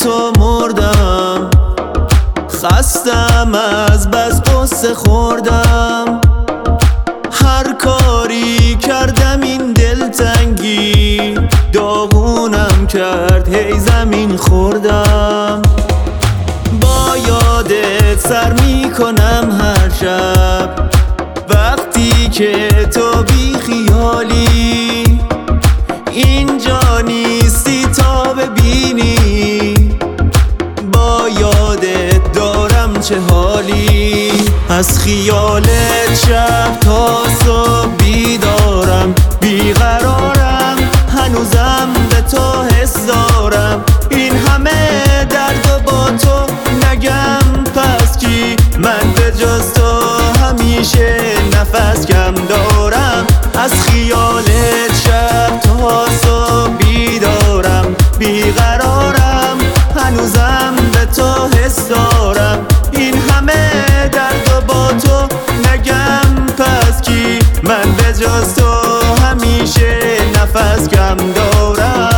تو مردم، خستم از بس قصه خوردم. هر کاری کردم این دلتنگی داغونم کرد، هی زمین خوردم. با یادت سر میکنم هر شب، وقتی که تو بی خیالی اینجا نیستی تا ببینی. با یادت دارم چه حالی، از خیالت شب تا صبح بیدارم. بیقرارم هنوزم به تو حس دارم. این همه درد و با تو نگم پس کی؟ من به جز تو همیشه نفس کم دارم. از خیالت شب تا صبح بیدارم. بیقرارم هنوزم به تو حس دارم. این همه درد و با تو نگم پس کی؟ من به جز تو همیشه نفس کم دارم.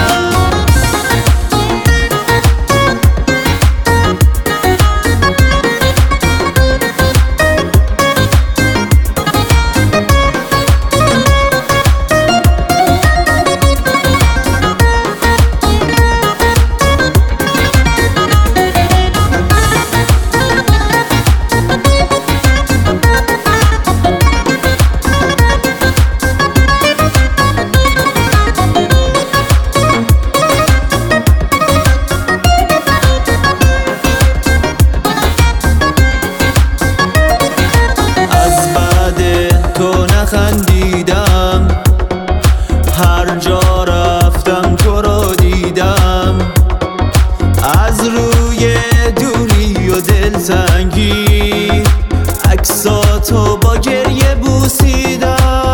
خندیدم هر جا رفتم تو رو دیدم. از روی دوری و دلتنگی عکساتو با گریه بوسیدم.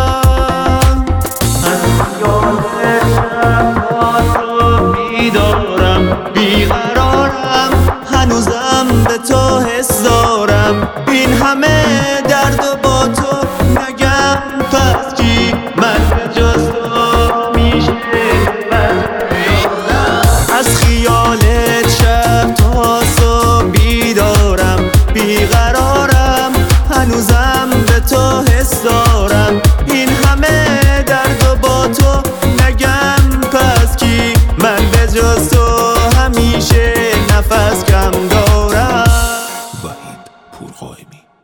از یادت شب تا صبح بیدارم. بیقرارم هنوزم به تو حس دارم. این همه درد و با تو نگم پس کی؟ من به جز تو میشه از خیالت شب تا صبح بیدارم. بیقرارم هنوزم به تو حس دارم. این همه درد و با تو نگم پس کی؟ من به جز تو همیشه نفس کم دارم. وحید پورقائمی.